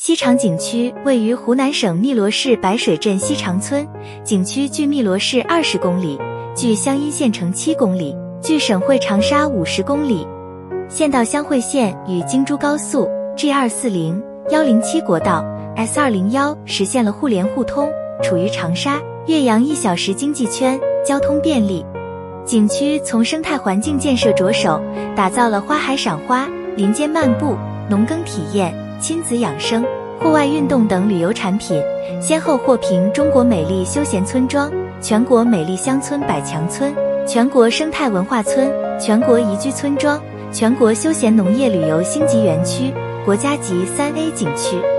西长景区位于湖南省汨罗市白水镇西长村，景区距汨罗市20公里，距湘阴县城7公里，距省会长沙50公里。县道相会线与京珠高速、G240、107国道、S201实现了互联互通，处于长沙、岳阳1小时经济圈，交通便利。景区从生态环境建设着手，打造了花海赏花、林间漫步、农耕体验、亲子养生、户外运动等旅游产品，先后获评中国美丽休闲村庄、全国美丽乡村100强村、全国生态文化村、全国宜居村庄、全国休闲农业旅游星级园区、国家级3A景区。